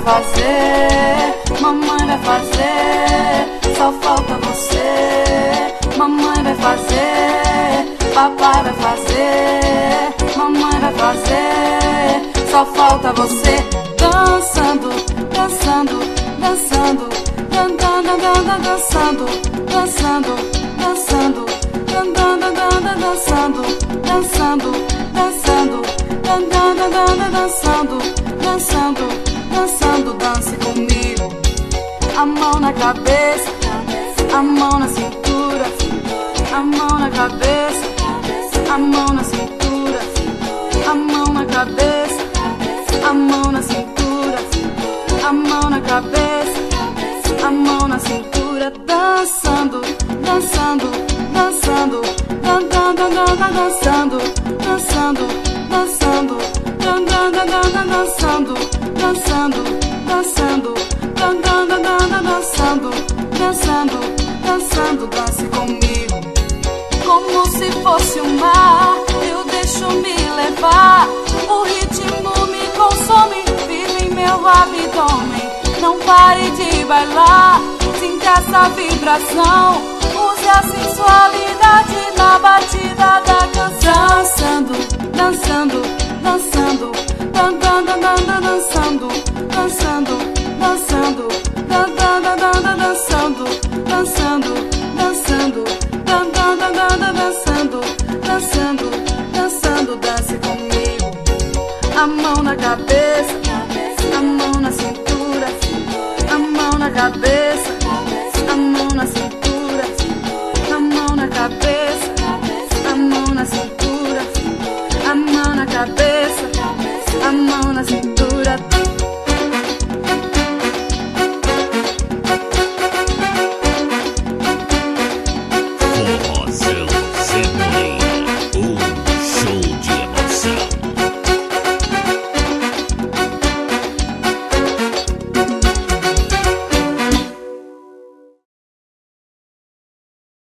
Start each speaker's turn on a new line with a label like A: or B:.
A: fazer, mamãe vai fazer, só falta você. Mamãe vai fazer, papai vai fazer, mamãe vai fazer, só falta você. Dançando, dançando, dançando, dançando, dançando, dançando, dançando, dançando, dançando, dançando, dançando, dançando, dançando, dance comigo. A mão na cabeça, a mão na cintura, a mão na cabeça, a mão na cintura, a mão na cabeça, a mão na cintura, a mão na cabeça, a mão na cintura, dançando, dançando, dançando, dançando, dançando, dançando, dançando, dançando, dançando, dançando, dançando, dançando, dançando, dance comigo. Como se fosse um mar, eu deixo me levar. O ritmo me consome, vive em meu abdômen. Não pare de bailar, sinta essa vibração. Use a sensualidade na batida da canção. Dançando, dançando, dançando, dançando, dançando, dançando, dançando, dançando, dançando, dançando, dançando, dançando, dance comigo. A mão na cabeça, a mão na cintura, a mão na cabeça,